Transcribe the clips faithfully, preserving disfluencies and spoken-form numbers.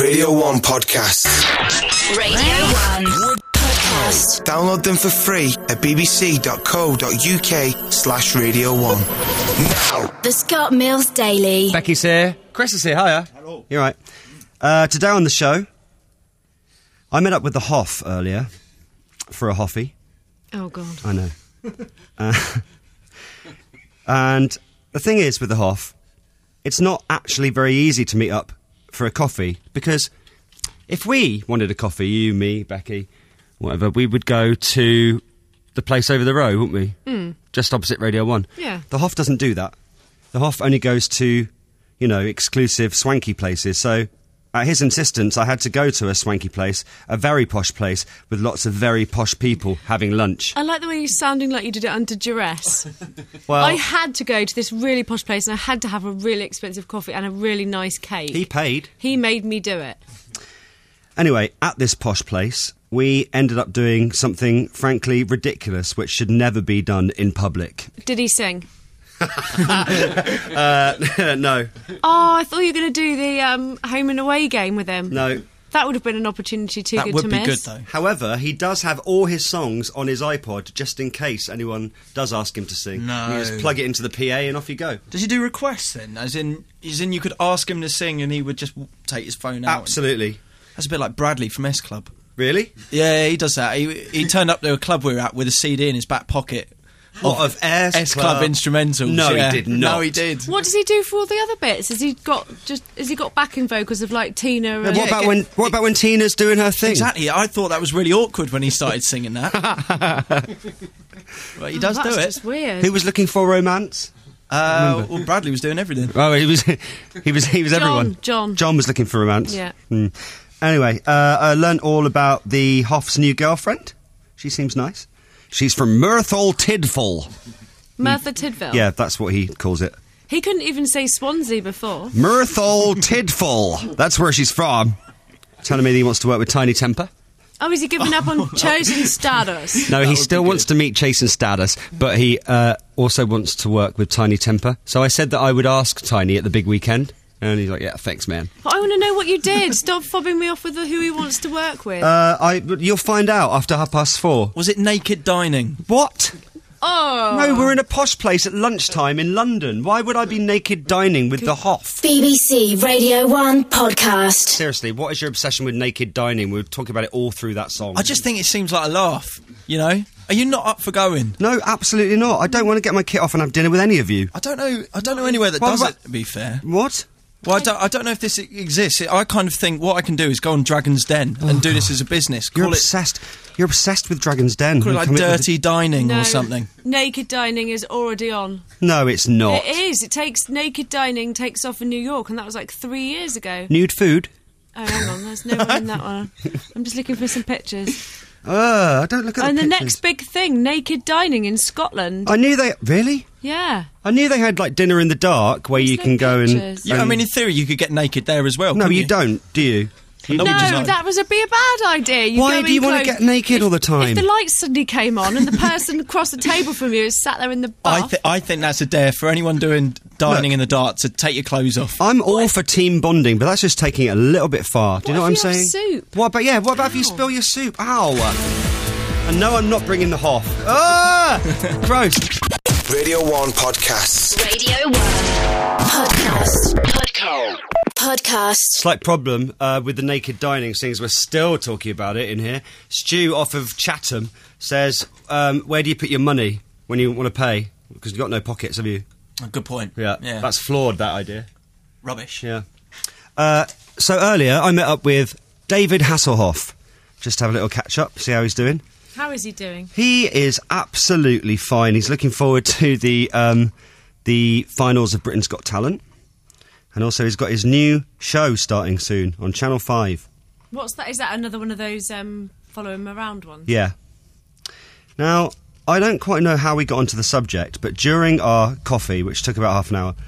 Radio one podcasts. Radio one podcast. Download them for free at bbc.co.uk slash radio one. Now. The Scott Mills Daily. Becky's here. Chris is here. Hiya. Hello. You're right. Uh, today on the show, I met up with the Hoff earlier for a Hoffy. Oh, God. I know. uh, and the thing is with the Hoff, it's not actually very easy to meet up for a coffee, because if we wanted a coffee, you, me, Becky, whatever, we would go to the place over the road, wouldn't we? Mm. Just opposite Radio one. Yeah. The Hoff doesn't do that. The Hoff only goes to, you know, exclusive swanky places. So at his insistence, I had to go to a swanky place, a very posh place, with lots of very posh people having lunch. I like the way you're sounding like you did it under duress. Well, I had to go to this really posh place and I had to have a really expensive coffee and a really nice cake. he paid. He made me do it. Anyway, at this posh place, we ended up doing something frankly ridiculous, which should never be done in public. Did he sing? uh, no. Oh, I thought you were going to do the um, home and away game with him. No. That would have been an opportunity too That good would to be miss. good, though. However, he does have all his songs on his iPod, just in case anyone does ask him to sing. No. You just plug it into the P A and off you go. Does he do requests then? As in, as in you could ask him to sing and he would just w- take his phone out? Absolutely. And, that's a bit like Bradley from S Club. Really? Yeah, he does that. He, he turned up to a club we were at with a C D in his back pocket. What, of S, S Club instrumentals? No, yeah. he did not. No, he did. What does he do for all the other bits? Has he got just? Has he got backing vocals of like Tina? And What Yeah, about get- when? What about when Tina's doing her thing? Exactly. I thought that was really awkward when he started singing that. But he does That's do it. just weird. Who was looking for romance? Uh, well, Bradley was doing everything. Oh, he was. He was. He was John, everyone. John. John was looking for romance. Yeah. Hmm. Anyway, uh, I learnt all about the Hoff's new girlfriend. She seems nice. She's from Myrtle Tidful. Merthyr Tydfil. Yeah, that's what he calls it. He couldn't even say Swansea before. Myrtle Tidful. That's where she's from. Telling me that he wants to work with Tiny Temper. Oh, is he giving up on chosen status? No, he would still be wants to meet Chase and Status, but he uh, also wants to work with Tiny Temper. So I said that I would ask Tiny at the big weekend. And he's like, yeah, thanks, man. But I want to know what you did. Stop fobbing me off with the, who he wants to work with. Uh, I, you'll find out after half past four. Was it naked dining? What? oh. No, we're in a posh place at lunchtime in London. Why would I be naked dining with the Hoff? B B C Radio one podcast. Seriously, what is your obsession with naked dining? We were talking about it all through that song. I just think it seems like a laugh, you know? Are you not up for going? No, absolutely not. I don't want to get my kit off and have dinner with any of you. I don't know. I don't know anywhere that Well, does but- it. To be fair, What? well, I don't, I don't know if this exists. I kind of think what I can do is go on Dragon's Den and do this as a business. You're Call it, obsessed. You're obsessed with Dragon's Den. call it like Come in with dirty dining No, or something. Naked dining is already on. the- No, it's not. It is. It takes naked dining takes off in New York, and that was like three years ago. Nude food? Oh, hang on, there's no one in that one. I'm just looking for some pictures. Uh, I don't look at And the the pictures. next big thing, naked dining in Scotland. I knew they... Really? Yeah. I knew they had, like, dinner in the dark where There's you no can go and... pictures. Yeah, I and- mean, in theory, you could get naked there as well. No, couldn't you don't, do you? You- No, No, we just- that was a be a bad idea. You Why go do you in want to clothes- get naked all the If time? the lights suddenly came on and the person across the table from you is sat there in the I, bath, th- I think that's a dare for anyone doing dining Look. in the dark to take your clothes off. I'm all for team bonding, but that's just taking it a little bit far. Do you know What what I'm if you have saying? soup? What about, yeah, what about if you Ow. spill your soup? Ow. And no, I'm not bringing the Hoff. Ah! Gross. Radio one podcasts. Radio one podcast. Podcast. Podcast. Slight problem uh, with the naked dining, seeing as we're still talking about it in here. Stu off of Chatham says, um, where do you put your money when you want to pay? Because you've got no pockets, have you? A good point. Yeah, yeah. that's flawed, that idea. rubbish. Yeah. Uh, so earlier I met up with David Hasselhoff, just to have a little catch up, see how he's doing. How is he doing? He is absolutely fine. He's looking forward to the um, the finals of Britain's Got Talent. And also he's got his new show starting soon on Channel five. What's that? Is that another one of those um, follow him around ones? Yeah. Now, I don't quite know how we got onto the subject, but during our coffee, which took about half an hour,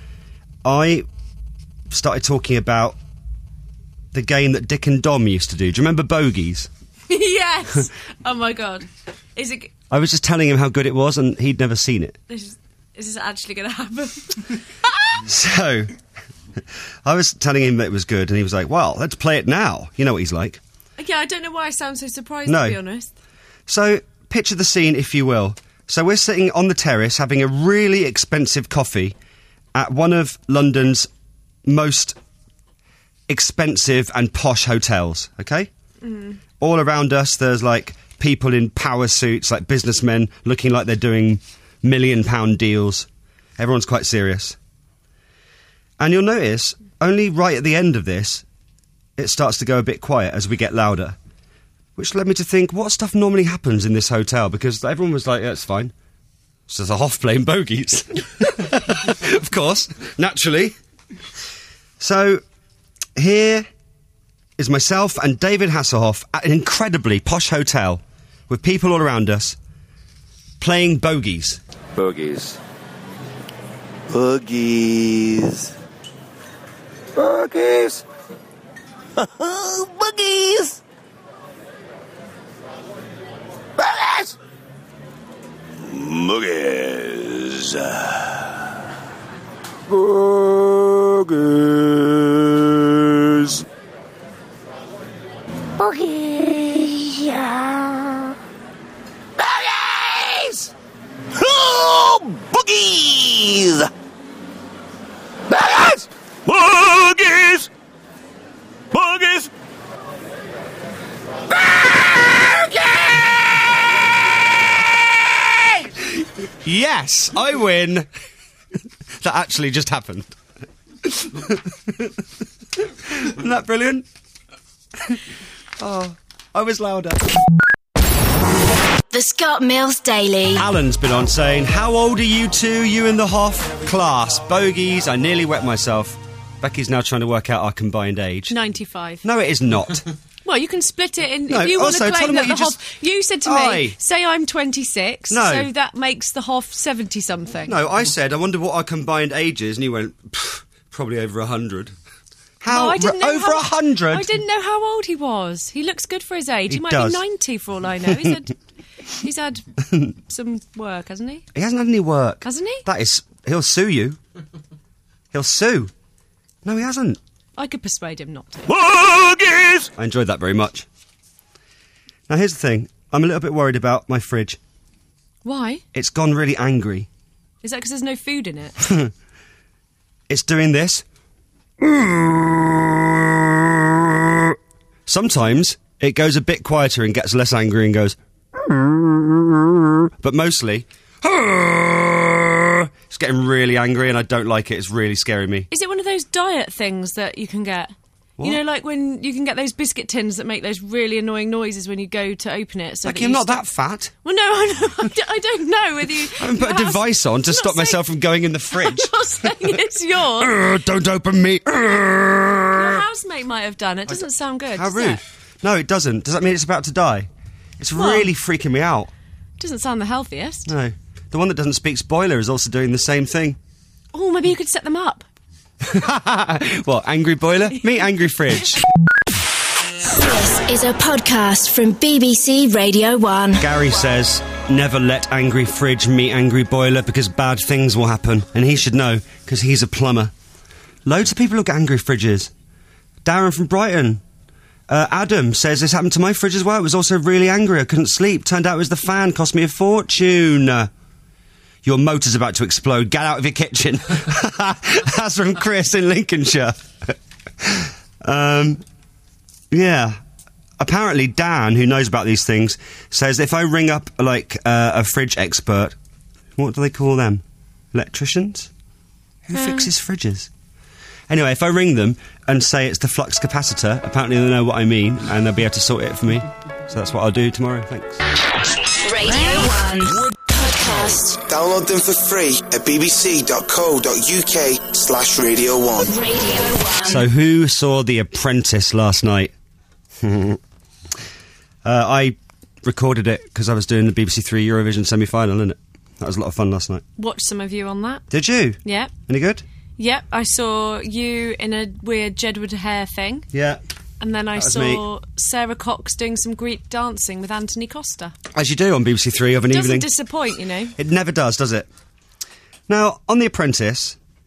I started talking about the game that Dick and Dom used to do. Do you remember Bogies? Yes. Oh my god. Is it? I was just telling him how good it was, and he'd never seen it. This is, is this actually going to happen? So, I was telling him that it was good, and he was like, well, let's play it now. You know what he's like. Yeah, I don't know why I sound so surprised, No. to be honest. So, picture the scene, if you will. So we're sitting on the terrace having a really expensive coffee at one of London's most expensive and posh hotels, okay? Mm. All around us, there's, like, people in power suits, like businessmen, looking like they're doing million-pound deals. Everyone's quite serious. And you'll notice, only right at the end of this, it starts to go a bit quiet as we get louder. Which led me to think, what stuff normally happens in this hotel? Because everyone was like, yeah, it's fine. It's just a Hoff playing bogeys. Of course, naturally. So, here is myself and David Hasselhoff at an incredibly posh hotel with people all around us playing bogeys. Bogeys. Boogies. Boogies. Boogies. Boogies. Boogies. Boogies. Boogies. Yeah. Boogies. Oh, boogies. Boogies. Boogies. Boogies. Yes, I win. That actually just happened. Isn't that brilliant? Oh, I was louder. The Scott Mills Daily. Alan's been on saying, how old are you two, you and the Hoff? Class, bogeys, I nearly wet myself. Becky's now trying to work out our combined age. ninety-five. No, it is not. Well, you can split it in. No, if you want also, to tell claim them that what the you Hoff. just- You said to Aye. me, say I'm twenty-six, No. so that makes the Hoff seventy-something. No, I said, I wonder what our combined age is, and you went, "Pff, probably over a hundred. How? Oh, I didn't know over how- a hundred? I didn't know how old he was. He looks good for his age. He, He might does. be ninety for all I know. He's had, he's had some work, hasn't he? He hasn't had any work. Hasn't he? That is, he'll sue you. He'll sue. No, he hasn't. I could persuade him not to. Boogies! I enjoyed that very much. Now, here's the thing. I'm a little bit worried about my fridge. Why? It's gone really angry. Is that because there's no food in it? It's doing this. Sometimes it goes a bit quieter and gets less angry and goes. But mostly, it's getting really angry and I don't like it. It's really scaring me. Is it one of those diet things that you can get? What? You know, like when you can get those biscuit tins that make those really annoying noises when you go to open it. So Like, that you're you not stop- that fat. Well, no, I, know, I, don't, I don't know whether you... I haven't put a Your house- device on to I'm not stop saying- myself from going in the fridge. I'm not saying it's yours. Urgh, don't open me. Your Urgh. housemate might have done it. Doesn't sound good. How does rude. It? No, it doesn't. Does that mean it's about to die? It's Well- really freaking me out. Doesn't sound the healthiest. No. The one that doesn't speak spoiler is also doing the same thing. Oh, maybe you could set them up. What, angry boiler? Me, angry fridge. This is a podcast from B B C Radio one. Gary says, never let angry fridge meet angry boiler because bad things will happen. And he should know, because he's a plumber. Loads of people look at angry fridges. Darren from Brighton. Uh, Adam says this happened to my fridge as well. It was also really angry. I couldn't sleep. Turned out it was the fan. Cost me a fortune. Uh, your motor's about to explode. Get out of your kitchen. That's from Chris in Lincolnshire. um, yeah. Apparently Dan, who knows about these things, says if I ring up, like, uh, a fridge expert, what do they call them? Electricians? Who Uh. fixes fridges? Anyway, if I ring them and say it's the flux capacitor, apparently they know what I mean, and they'll be able to sort it for me. So that's what I'll do tomorrow. Thanks. Radio one podcast. Download them for free at bbc.co.uk slash Radio 1. Radio one. So who saw The Apprentice last night? uh, I recorded it because I was doing the B B C Three Eurovision semi-final, innit? That was a lot of fun last night. Watched some of you on that. Did you? Yep. Any good? Yep. I saw you in a weird Jedward hair thing. Yeah. And then I That was saw Sarah Cox doing some Greek dancing with Anthony Costa. As you do on B B C Three of an Doesn't evening. disappoint, you know. It never does, does it? Now, on The Apprentice,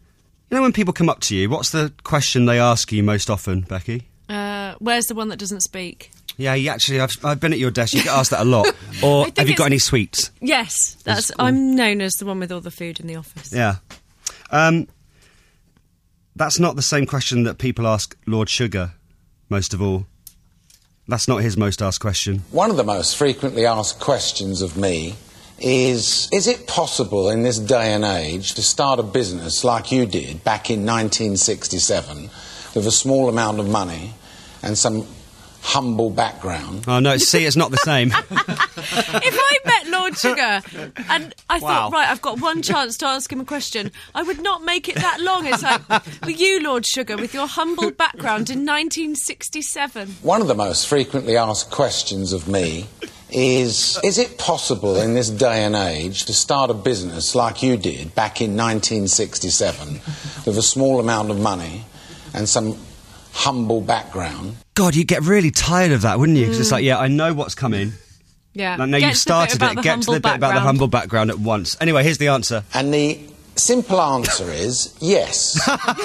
You know when people come up to you, what's the question they ask you most often, Becky? Uh, where's the one that doesn't speak? Yeah, you actually, I've, I've been at your desk, you get asked that a lot. Or think have you got it's- any sweets? Yes, that's. cool. I'm known as the one with all the food in the office. Yeah. Um, that's not the same question that people ask Lord Sugar, most of all. That's not his most asked question. One of the most frequently asked questions of me is, is it possible in this day and age to start a business like you did back in nineteen sixty-seven with a small amount of money and some humble background? Oh, no, see, it's not the same. If I met Lord Sugar and I Wow. thought, right, I've got one chance to ask him a question, I would not make it that long. It's like, well, you, Lord Sugar, with your humble background in nineteen sixty-seven. One of the most frequently asked questions of me is, is it possible in this day and age to start a business like you did back in nineteen sixty-seven with a small amount of money and some humble background? God, you'd get really tired of that, wouldn't you? Because it's like, yeah, I know what's coming. Yeah. I know Get you've to the bit started about it. the Get to the humble bit about the background. humble background at once. Anyway, here's the answer. And the simple answer is yes.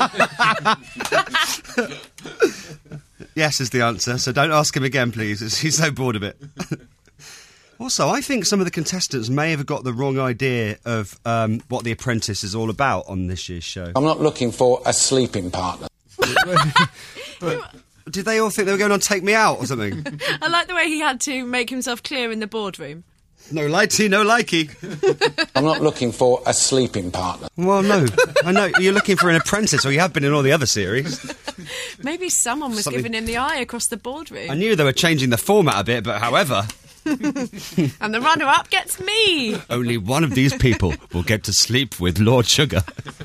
Yes is the answer, so don't ask him again, please. It's- He's so bored of it. Also, I think some of the contestants may have got the wrong idea of um, what The Apprentice is all about on this year's show. I'm not looking for a sleeping partner. Did they all think they were going on Take Me Out or something? I like the way he had to make himself clear in the boardroom. No likey, no likey. I'm not looking for a sleeping partner. Well, no. I know, you're looking for an apprentice, or you have been in all the other series. Maybe someone was Something- giving him the eye across the boardroom. I knew they were changing the format a bit, but however, And the runner-up gets me. only one of these people will get to sleep with Lord Sugar.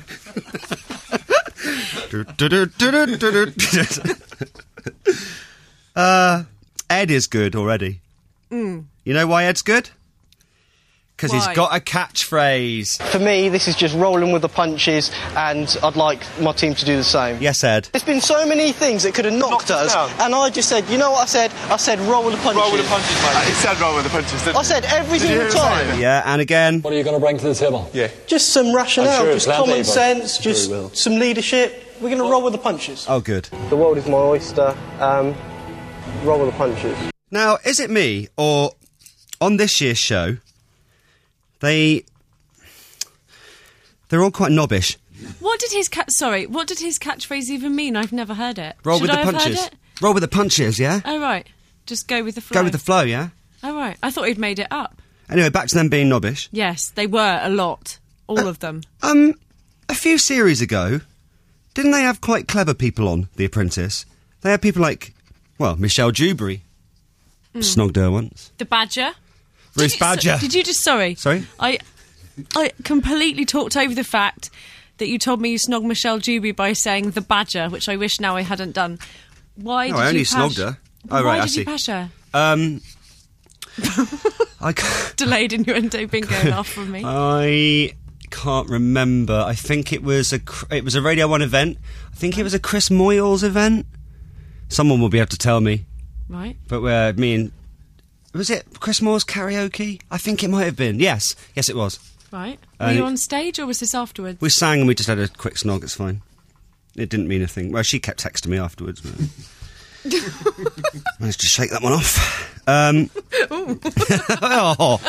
uh, Ed is good already. Mm. You know why Ed's good? Because he's Why? got a catchphrase. For me, this is just rolling with the punches, and I'd like my team to do the same. Yes, Ed. There's been so many things that could have knocked, Knocked us us, down. and I just said, you know what I said? I said roll with the punches. Roll with the punches, mate. He said roll with the punches, didn't I said every Did you single hear him say time. that? Yeah, and again. What are you going to bring to the table? Yeah. Just some rationale, I'm sure just it's plenty, common but sense, I'm sure just he will. some leadership. We're going to roll with the punches. Oh, good. The world is my oyster. Um, roll with the punches. Now, is it me, or on this year's show, they... They're all quite knobbish. What did his ca- sorry? What did his catchphrase even mean? I've never heard it. Roll Should with the I have punches. Heard it? Roll with the punches, yeah? Oh right, just go with the flow. Go with the flow, yeah? Oh right, I thought he'd made it up. Anyway, back to them being knobbish. Yes, they were a lot, all of them. Um, a few series ago, didn't they have quite clever people on The Apprentice? They had people like, well, Michelle Dewberry. Snogged her once. The Badger. Ruth Did you- Badger. Did you just sorry? Sorry? I, I completely talked over the fact that you told me you snogged Michelle Dewberry by saying the Badger, which I wish now I hadn't done. Why No, did I only you pash- snogged her. Why Oh, right, I did see. you pash her? Um, I, ca- Delayed innuendo bingo laugh from me. I can't remember. I think it was a cr- it was a Radio One event. I think it was a Chris Moyles event. Someone will be able to tell me. Right. But uh, me and was it Chris Moore's karaoke? I think it might have been. Yes, yes, it was. Right. Were Uh, you on stage or was this afterwards? We sang and we just had a quick snog. It's fine. It didn't mean a thing. Well, she kept texting me afterwards. But managed to shake that one off. Um, oh.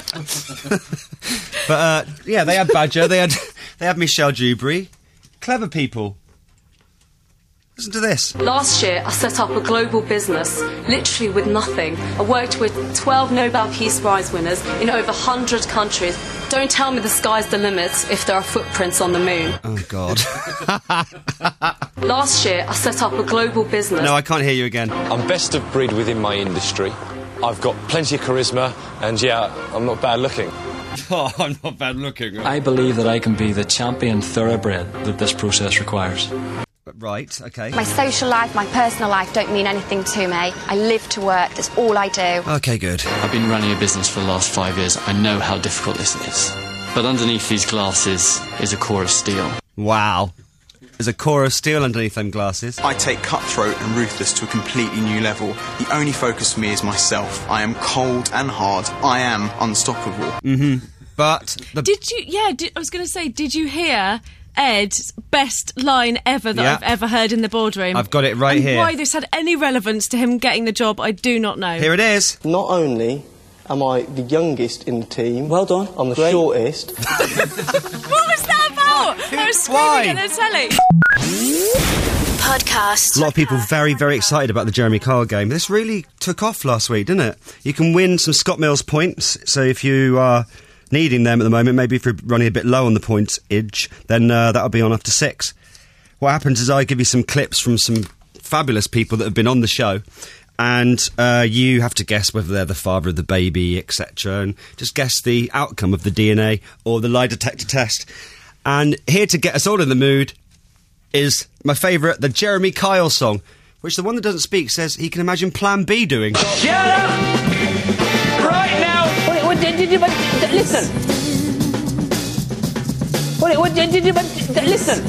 But uh, yeah, they had Badger. They had they had Michelle Dewberry. Clever people. Listen to this. Last year, I set up a global business, literally with nothing. I worked with twelve Nobel Peace Prize winners in over one hundred countries. Don't tell me the sky's the limit if there are footprints on the moon. Oh God. Last year, I set up a global business. No, I can't hear you again. I'm best of breed within my industry. I've got plenty of charisma, and yeah, I'm not bad looking. Oh, I'm not bad looking. I believe that I can be the champion thoroughbred that this process requires. Right, okay. My social life, my personal life don't mean anything to me. I live to work, that's all I do. Okay, good. I've been running a business for the last five years. I know how difficult this is. But underneath these glasses is a core of steel. Wow. There's a core of steel underneath them glasses. I take cutthroat and ruthless to a completely new level. The only focus for me is myself. I am cold and hard. I am unstoppable. Mm-hmm. But the Did you? Yeah, did, I was going to say, did you hear Ed's best line ever that Yeah. I've ever heard in the boardroom. I've got it right and here. Why this had any relevance to him getting the job, I do not know. Here it is. Not only am I the youngest in the team. Well done. I'm the Great. shortest. What was that about? I was screaming Why? at the telly. Podcast. A lot of people very, very excited about the Jeremy Kyle game. This really took off last week, didn't it? You can win some Scott Mills points, so if you are needing them at the moment, maybe if you're running a bit low on the pointage, then uh, that'll be on up to six. What happens is I give you some clips from some fabulous people that have been on the show, and uh, you have to guess whether they're the father of the baby, et cetera, and just guess the outcome of the D N A or the lie detector test. And here to get us all in the mood is my favourite, the Jeremy Kyle song, which the one that doesn't speak says he can imagine Plan B doing. Shut up! Right now! What, what did you... Listen! What, what did you... Listen!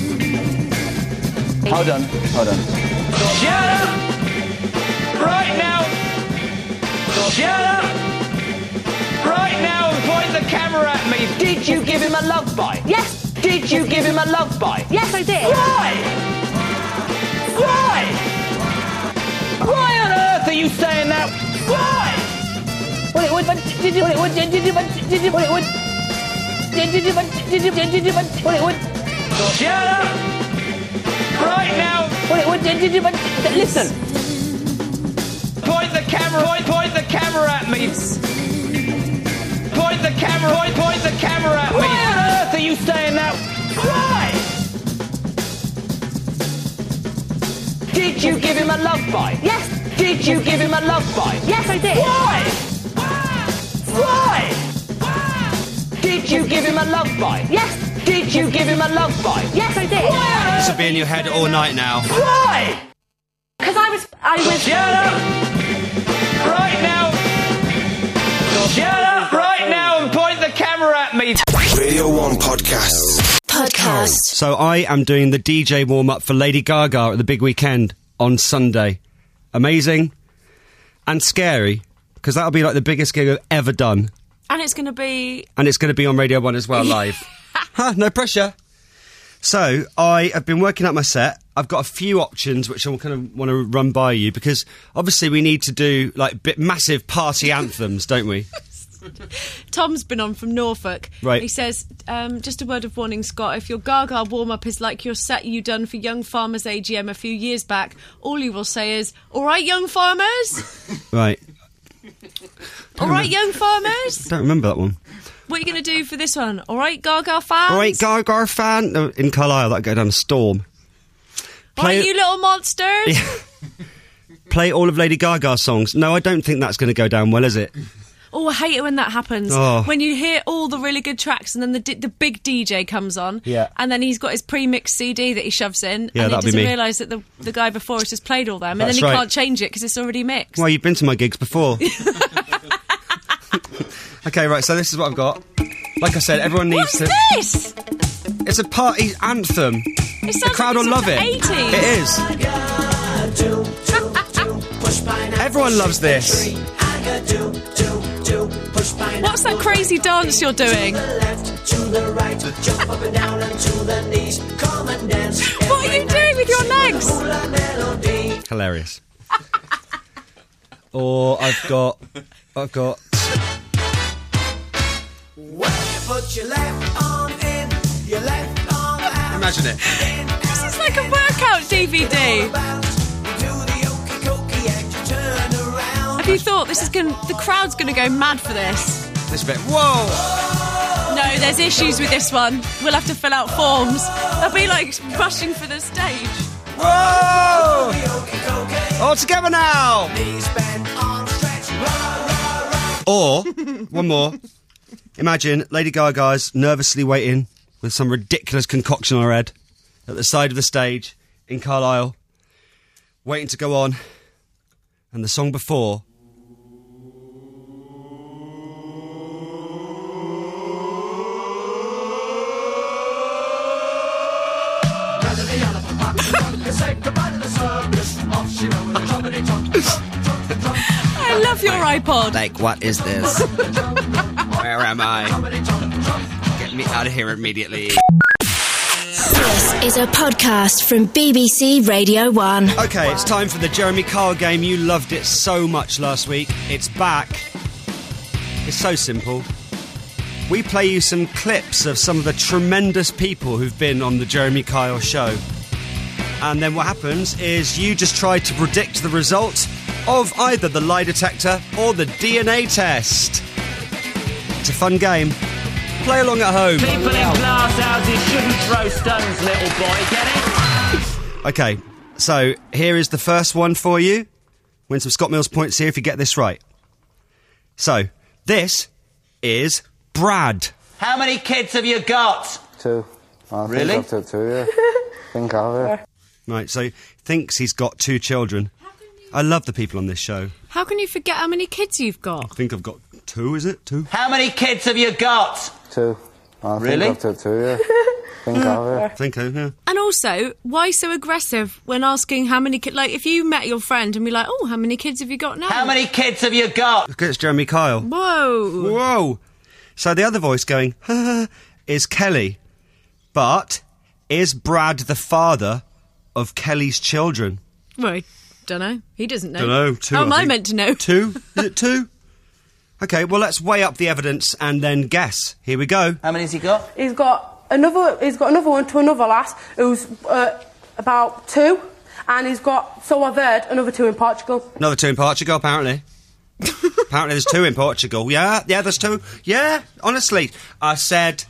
Hold on, hold on. Shut up! Right now! Shut up! Right now and point the camera at me. Did you give him a love bite? Yes. Did you give him a love bite? Yes, I did. Why? Why? Why on earth are you saying that? Why? What, what, what, did you, what, what, did you, what, did you, what, what, did you, what, did you, did you, what, what, what, shut up! Right now! What, what, did you, what, listen! Point the camera, point, point the camera at me! Point the camera, point, point the camera at me! Why on earth are you saying that? Why? Did you give him a love bite? Yes. Did you give him a love bite? Yes, I did. Why? Why? Did you give him a love bite? Yes. Did you give him a love bite? Yes, I did. Why? This will be in your head all night now. Why? Because I was... I was... Shut up! Right now! Shut up right now and point the camera at me! Radio one Podcasts. Podcast. So I am doing the D J warm-up for Lady Gaga at the big weekend on Sunday. Amazing and scary, because that'll be like the biggest gig I've ever done. And it's going to be... And it's going to be on Radio one as well, live. Huh, no pressure. So, I have been working out my set. I've got a few options which I kind of want to run by you, because obviously we need to do, like, bit massive party anthems, don't we? Tom's been on from Norfolk. Right. He says, um, just a word of warning, Scott, if your Gaga warm-up is like your set you done for Young Farmers A G M a few years back, all you will say is, all right, Young Farmers? Right. All right, Young Farmers? Don't remember that one. What are you going to do for this one? All right, Gaga fans? All right, Gaga fan. No, in Carlisle, that'll go down a storm. All right, you little monsters? Yeah. Play all of Lady Gaga's songs. No, I don't think that's going to go down well, is it? Oh, I hate it when that happens. Oh. When you hear all the really good tracks and then the d- the big D J comes on, Yeah. and then he's got his pre-mixed C D that he shoves in, Yeah, and he that'd be doesn't me. realise that the, the guy before us has played all them, and That's then he right. can't change it because it's already mixed. Well, you've been to my gigs before. Okay, right, so this is what I've got. Like I said, everyone needs What's to... this? It's a party anthem. It The sounds crowd like will it's love from it. the eighties. It is. Everyone loves this. What's that crazy dance you're doing? What are you doing with your legs? Hilarious. Or I've got... I've got... Imagine it. This is like a workout D V D. Have you thought this is going? The crowd's going to go mad for this? This bit. Whoa! No, there's issues with this one. We'll have to fill out forms. They'll be like rushing for the stage. Whoa! All together now! Or, one more. Imagine Lady Gaga's nervously waiting with some ridiculous concoction on her head at the side of the stage in Carlisle, waiting to go on, and the song before... I love your iPod. Like, what is this? Where am I? Get me out of here immediately. This is a podcast from B B C Radio one. Okay, it's time for the Jeremy Kyle game. You loved it so much last week. It's back. It's so simple. We play you some clips of some of the tremendous people who've been on the Jeremy Kyle show. And then what happens is you just try to predict the result of either the lie detector or the D N A test. It's a fun game. Play along at home. People in glass houses shouldn't throw stones, little boy, get it? Okay, so here is the first one for you. Win some Scott Mills points here if you get this right. So, this is Brad. How many kids have you got? Two. I Really? think I've took two, yeah. think I've, yeah. Right, so thinks he's got two children. I love the people on this show. How can you forget how many kids you've got? I think I've got two, is it? Two? How many kids have you got? Two. I Really? think I've took two, yeah. think I've, yeah. Think so, yeah. And also, why so aggressive when asking how many kids? Like, if you met your friend and be like, oh, how many kids have you got now? How many kids have you got? Look, it's Jeremy Kyle. Whoa. Whoa. So the other voice going, ha, ha, is Kelly. But is Brad the father of Kelly's children? Well, don't know. He doesn't know. Don't know. Two, How I am I think. meant to know? Two? Is it two? Okay, well, let's weigh up the evidence and then guess. Here we go. How many has he got? He's got another. He's got another one to another lass who's uh, about two, and he's got. So I've heard another two in Portugal. Another two in Portugal, apparently. Apparently there's two in Portugal. Yeah, yeah, there's two. Yeah, honestly. I said...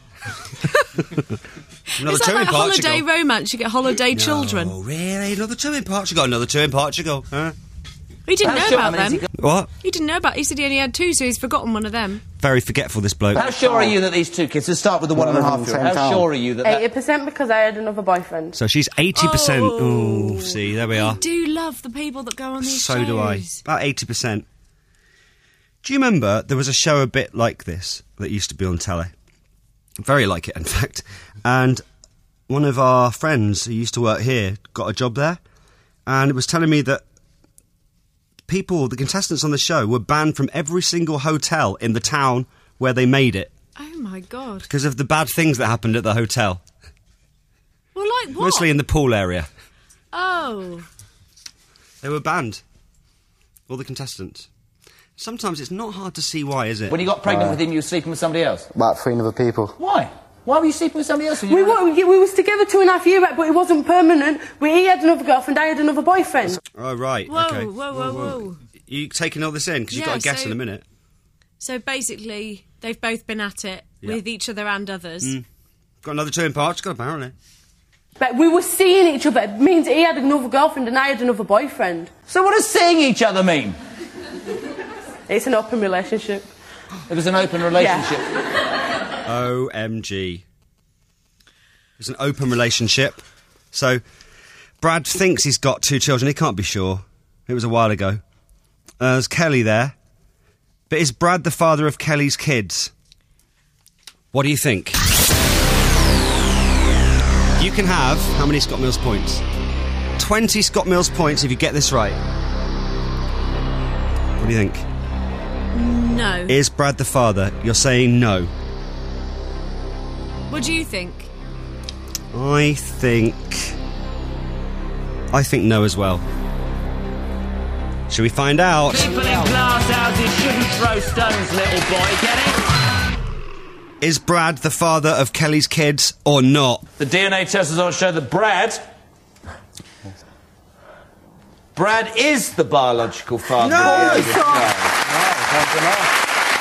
Another Is that two like in a Portugal. holiday romance? You get holiday children. Oh, really? Another two in Portugal. Another two in Portugal. Huh? He didn't know about them. What? He didn't know about. He said he only had two, so he's forgotten one of them. Very forgetful, this bloke. How sure are you that these two kids... Let's start with the one and a half year old. How sure are you that... Eighty that percent because I had another boyfriend. So she's eighty percent. Oh, see, there we are. I do love the people that go on these So shows. do I. About eighty percent. Do you remember there was a show a bit like this that used to be on telly? Very like it, in fact. And one of our friends who used to work here got a job there, and it was telling me that people, the contestants on the show, were banned from every single hotel in the town where they made it Oh my god. because of the bad things that happened at the hotel. Well, like what? Mostly in the pool area. Oh. They were banned. All the contestants. Sometimes it's not hard to see why, is it? When you got pregnant Uh, with him, you were sleeping with somebody else? About three other people. Why? Why were you sleeping with somebody else? when you We, were- were, we was together two and a half years back, but it wasn't permanent. We, he had another girlfriend, I had another boyfriend. Oh, right. Whoa, okay. whoa, whoa, whoa. You taking all this in? Because you've Yeah, got to guess so- in a minute. So basically, they've both been at it Yeah. with each other and others. Mm. Got another two in Portugal, apparently. But we were seeing each other. It means he had another girlfriend and I had another boyfriend. So what does seeing each other mean? It's an open relationship. It was an open relationship. O M G. It's an open relationship. So, Brad thinks he's got two children. He can't be sure. It was a while ago. Uh, there's Kelly there. But is Brad the father of Kelly's kids? What do you think? You can have... How many Scott Mills points? twenty Scott Mills points if you get this right. What do you think? No. Is Brad the father? You're saying no. What do you think? I think... I think no as well. Shall we find out? People in glass houses shouldn't throw stones, little boy, get it? Is Brad the father of Kelly's kids or not? The D N A test is on show that Brad... Brad is the biological father No, of the it's child.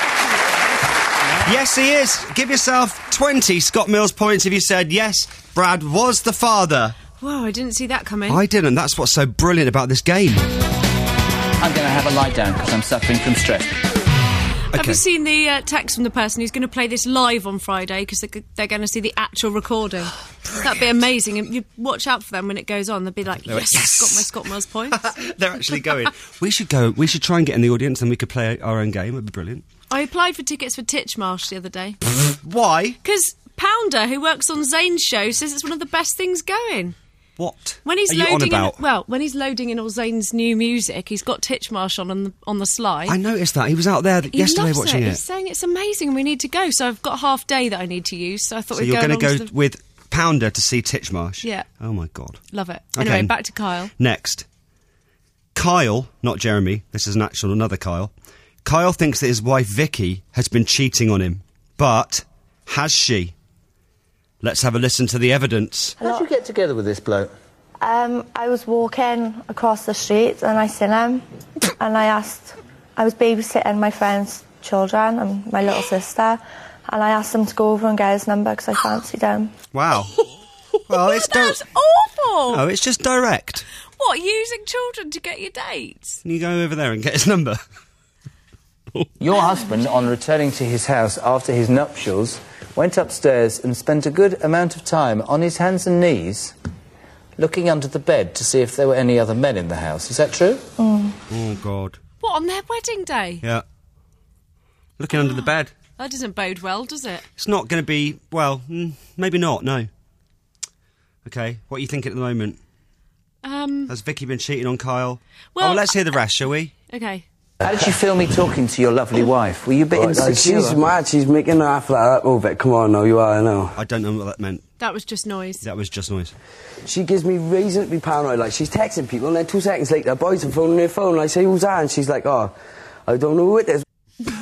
Yes, he is. Give yourself twenty Scott Mills points if you said yes, Brad was the father. Whoa, I didn't see that coming. I didn't. That's what's so brilliant about this game. I'm going to have a lie down because I'm suffering from stress. Have you seen the uh, text from the person who's going to play this live on Friday because they're, they're going to see the actual recording? That'd be amazing. And you watch out for them when it goes on. They'll be like, They're yes, like, I've got my Scott Mills points. They're actually going. We should go. We should try and get in the audience and we could play our own game. It'd be brilliant. I applied for tickets for Titchmarsh the other day. Why? Because Pounder, who works on Zane's show, says it's one of the best things going. What? When he's are you on loading about? in, well, when he's loading in all Zane's new music, he's got Titchmarsh on on the, on the slide. I noticed that. He was out there th- He yesterday loves watching it. it. He's saying it's amazing and we need to go. So I've got a half day that I need to use. So I thought So we'd you're go going to along go to the- with pounder to see Titchmarsh. Yeah. Oh, my God. Love it. Okay. Anyway, back to Kyle. Next. Kyle, not Jeremy, this is an actual another Kyle. Kyle thinks that his wife Vicky has been cheating on him. But has she? Let's have a listen to the evidence. How'd you get together with this bloke? Um, I was walking across the street and I seen him and I asked, I was babysitting my friend's children and my little sister, and I asked him to go over and get his number because I fancied him. Wow. Well, it's That's awful. No, it's just direct. What, using children to get your dates? Can you go over there and get his number? Your husband, on returning to his house after his nuptials, went upstairs and spent a good amount of time on his hands and knees looking under the bed to see if there were any other men in the house. Is that true? Mm. Oh, God. What, on their wedding day? Yeah. Looking under the bed. That doesn't bode well, does it? It's not going to be, well, mm, maybe not, no. Okay, what are you thinking at the moment? Um. Has Vicky been cheating on Kyle? Well, oh, let's hear the rest, shall we? Okay. How did you feel me talking to your lovely wife? Were you a bit Oh, insecure? she's mad. She's making her laugh like that. Move it. Come on, no, you are, I know. I don't know what that meant. That was just noise. That was just noise. She gives me reason to be paranoid. Like, she's texting people, and then two seconds later, boys are phoning their phone, and I say, who's that? And she's like, oh, I don't know who it is.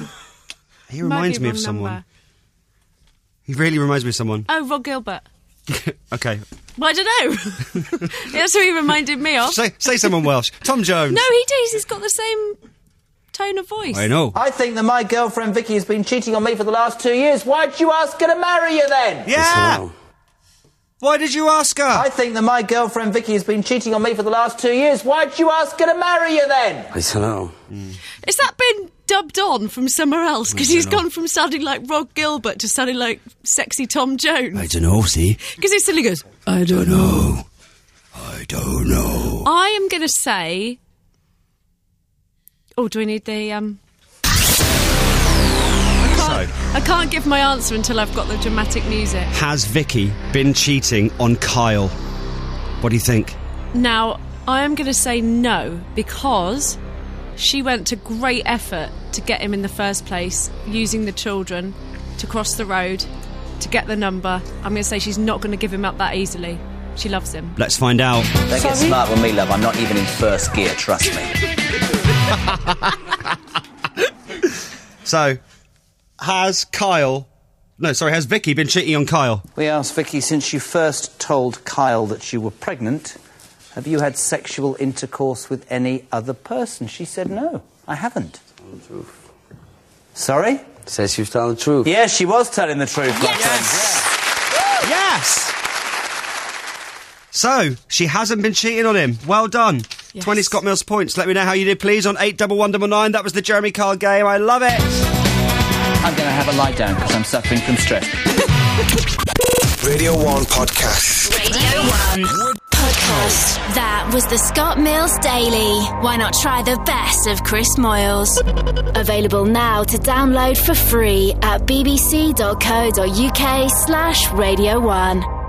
He reminds me of someone. Number. He really reminds me of someone. Oh, Rod Gilbert. Okay. Well, I don't know. That's who he reminded me of. Say, say someone Welsh. Tom Jones. No, he does. He's got the same tone of voice. I know. I think that my girlfriend Vicky has been cheating on me for the last two years. Why'd you ask her to marry you then? Yeah! Why did you ask her? I think that my girlfriend Vicky has been cheating on me for the last two years. Why'd you ask her to marry you then? I don't know. Mm. Has that been dubbed on from somewhere else? Because I he's don't know. gone from sounding like Rod Gilbert to sounding like sexy Tom Jones. I don't know, see? Because he suddenly goes, I don't know. I don't know. I am going to say... Oh, do I need the... um? I can't, I can't give my answer until I've got the dramatic music. Has Vicky been cheating on Kyle? What do you think? Now, I am going to say no, because she went to great effort to get him in the first place, using the children to cross the road, to get the number. I'm going to say she's not going to give him up that easily. She loves him. Let's find out. Don't get smart with me, love. I'm not even in first gear, trust me. So, has Kyle... No, sorry, has Vicky been cheating on Kyle? We asked Vicky, since you first told Kyle that you were pregnant, have you had sexual intercourse with any other person? She said no, I haven't. Telling the truth. Sorry? Says she was telling the truth. Yes, she was telling the truth. my Yes! friend. Yes! So, she hasn't been cheating on him. Well done. Yes. twenty Scott Mills points. Let me know how you did, please, on eight one one nine nine. That was the Jeremy Kyle game. I love it. I'm going to have a lie down because I'm suffering from stress. Radio one Podcast. Radio one Podcast. That was the Scott Mills Daily. Why not try the best of Chris Moyles? Available now to download for free at bbc.co.uk slash Radio one.